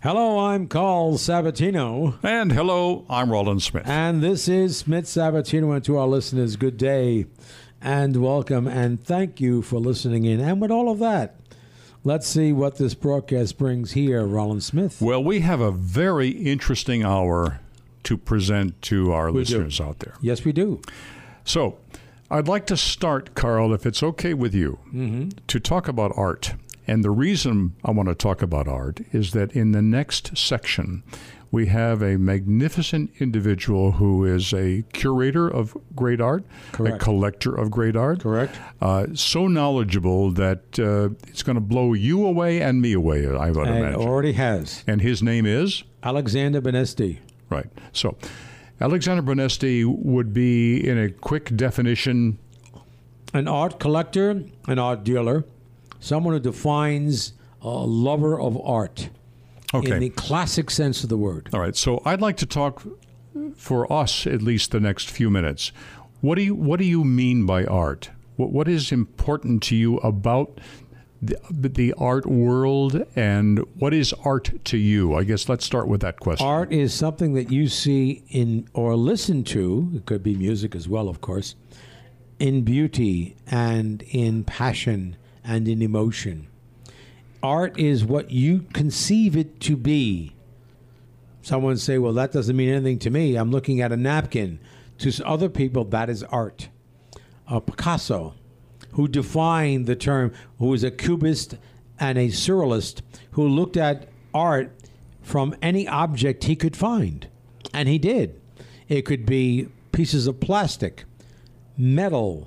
Hello, I'm Carl Sabatino. And hello, I'm Roland Smith. And this is Smith Sabatino. And to our listeners, good day and welcome. And thank you for listening in. And with all of that, let's see what this broadcast brings here, Roland Smith. Well, we have a very interesting hour to present to our listeners out there. Yes, we do. So, I'd like to start, Carl, if it's okay with you, to talk about art. And the reason I want to talk about art is that in the next section, we have a magnificent individual who is a curator of great art, Correct. a collector of great art. Correct. So knowledgeable that it's going to blow you away and me away, I would And imagine. it already has. And his name is? Alexander Benesti. Right. So, Alexander Benesti would be, in a quick definition, An art collector, an art dealer, someone who defines a lover of art in the classic sense of the word. All right. So I'd like to talk, for us at least, the next few minutes. What do you mean by art? What is important to you about the art world, and what is art to you? I guess let's start with that question. Art is something that you see in or listen to. It could be music as well, of course, in beauty and in passion and in emotion. Art is what you conceive it to be. Someone say, well, that doesn't mean anything to me. I'm looking at a napkin. To other people, that is art. Picasso, who defined the term, who was a cubist and a surrealist, who looked at art from any object he could find. And he did. It could be pieces of plastic, metal,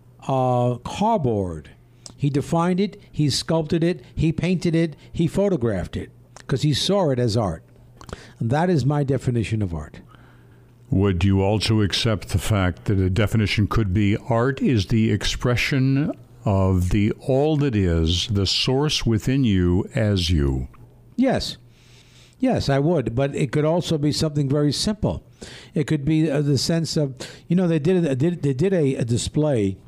cardboard. He defined it, he sculpted it, he painted it, he photographed it, because he saw it as art. And that is my definition of art. Would you also accept the fact that a definition could be art is the expression of the all that is, the source within you as you? Yes. Yes, I would. But it could also be something very simple. It could be the sense of, they did a display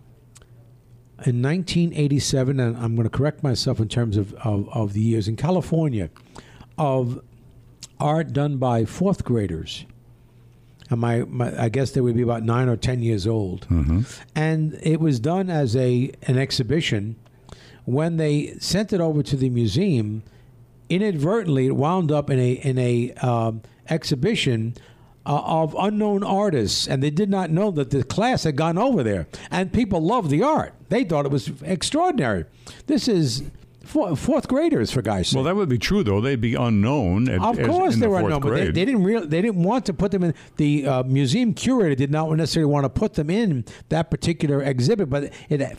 in 1987, and I'm going to correct myself in terms of the years, in California, of art done by fourth graders. And I guess they would be about 9 or 10 years old. Mm-hmm. And it was done as an exhibition. When they sent it over to the museum, inadvertently it wound up in a exhibition of unknown artists, and they did not know that the class had gone over there. And people loved the art. They thought it was extraordinary. This is fourth graders, for guys' sake. Well, that would be true, though. They'd be unknown. Of course, they were unknown, but they didn't want to put them in. The museum curator did not necessarily want to put them in that particular exhibit, but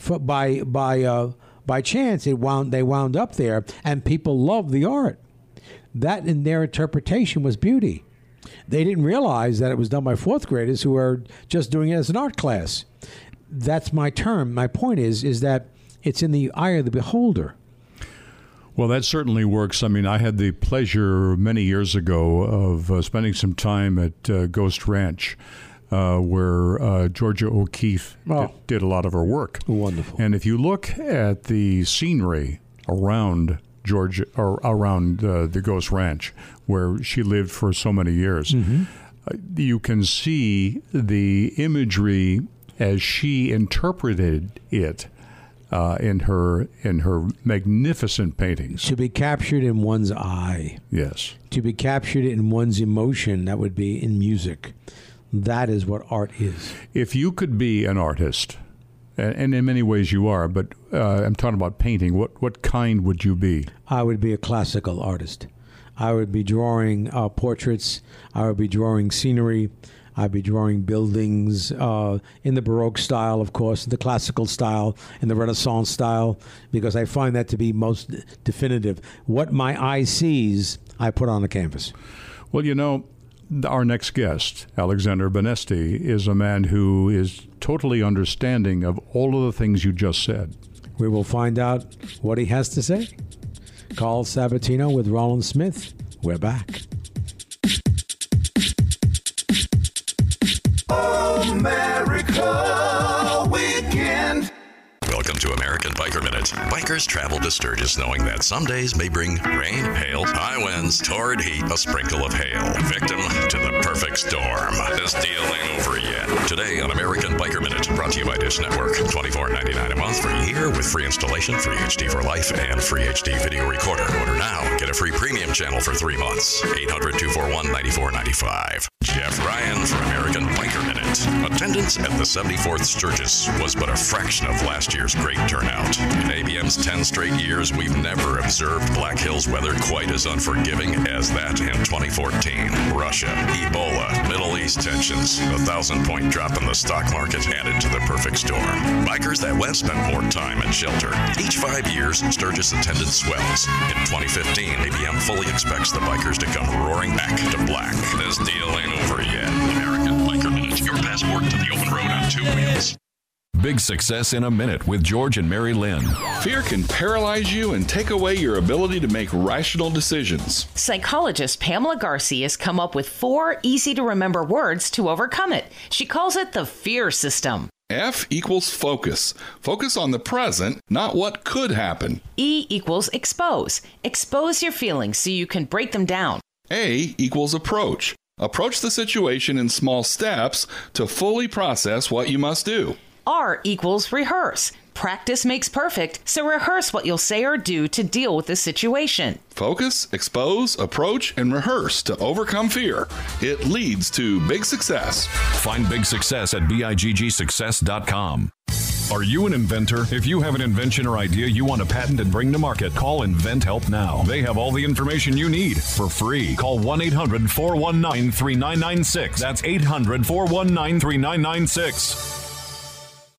by chance they wound up there, and people loved the art. That, in their interpretation, was beauty. They didn't realize that it was done by fourth graders who were just doing it as an art class. That's my term. My point is that it's in the eye of the beholder. Well, that certainly works. I mean, I had the pleasure many years ago of spending some time at Ghost Ranch, where Georgia O'Keeffe did a lot of her work. Wonderful. And if you look at the scenery around Georgia, or around the Ghost Ranch, where she lived for so many years, you can see the imagery as she interpreted it in her magnificent paintings. To be captured in one's eye. Yes. To be captured in one's emotion, that would be in music. That is what art is. If you could be an artist, and in many ways you are, but I'm talking about painting, what kind would you be? I would be a classical artist. I would be drawing portraits. I would be drawing scenery. I'd be drawing buildings in the Baroque style, of course, the classical style, in the Renaissance style, because I find that to be most definitive. What my eye sees, I put on the canvas. Well, our next guest, Alexander Benesti, is a man who is totally understanding of all of the things you just said. We will find out what he has to say. Carl Sabatino with Roland Smith. We're back. America Weekend. Welcome to American Biker Minute. Bikers travel to Sturgis knowing that some days may bring rain, hail, high winds, torrid heat, a sprinkle of hail. Victim to the perfect storm. This deal ain't over yet. Today on American Biker Minute, brought to you by Dish Network. $24.99 a month for a year with free installation, free HD for life, and free HD video recorder. Order now. Get a free premium channel for 3 months. 800-241-9495. Jeff Ryan for American Biker Minute. Attendance at the 74th Sturgis was but a fraction of last year's great turnout. In ABM's 10 straight years, we've never observed Black Hills weather quite as unforgiving as that in 2014. Russia, Ebola, Middle East tensions, a 1,000-point drop in the stock market added to the perfect storm. Bikers that went spent more time in shelter. Each 5 years, Sturgis attendance swells. In 2015, ABM fully expects the bikers to come roaring back to black. This deal ain't over yet. American Biker Minute, your passport to the open road on 2 wheels. Big Success in a Minute with George and Mary Lynn. Fear can paralyze you and take away your ability to make rational decisions. Psychologist Pamela Garcia has come up with 4 easy-to-remember words to overcome it. She calls it the FEAR system. F equals focus. Focus on the present, not what could happen. E equals expose. Expose your feelings so you can break them down. A equals approach. Approach the situation in small steps to fully process what you must do. R equals rehearse. Practice makes perfect, so rehearse what you'll say or do to deal with the situation. Focus, expose, approach, and rehearse to overcome fear. It leads to big success. Find Big Success at BIGGsuccess.com. Are you an inventor? If you have an invention or idea you want to patent and bring to market, call Invent Help now. They have all the information you need for free. Call 1-800-419-3996. That's 800-419-3996.